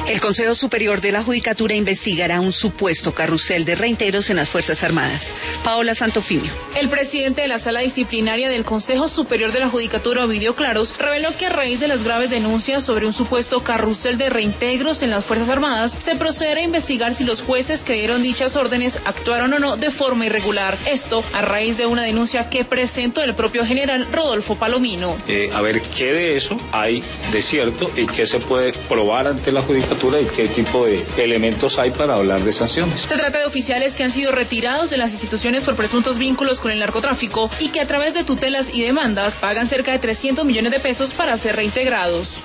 El Consejo Superior de la Judicatura investigará un supuesto carrusel de reintegros en las Fuerzas Armadas. Paola Santofimio. El presidente de la Sala Disciplinaria del Consejo Superior de la Judicatura, Ovidio Claros, reveló que a raíz de las graves denuncias sobre un supuesto carrusel de reintegros en las Fuerzas Armadas, se procederá a investigar si los jueces que dieron dichas órdenes actuaron o no de forma irregular. Esto a raíz de una denuncia que presentó el propio general Rodolfo Palomino. A ver qué de eso hay de cierto y qué se puede probar ante la Judicatura y qué tipo de elementos hay para hablar de sanciones. Se trata de oficiales que han sido retirados de las instituciones por presuntos vínculos con el narcotráfico y que a través de tutelas y demandas pagan cerca de 300 millones de pesos para ser reintegrados.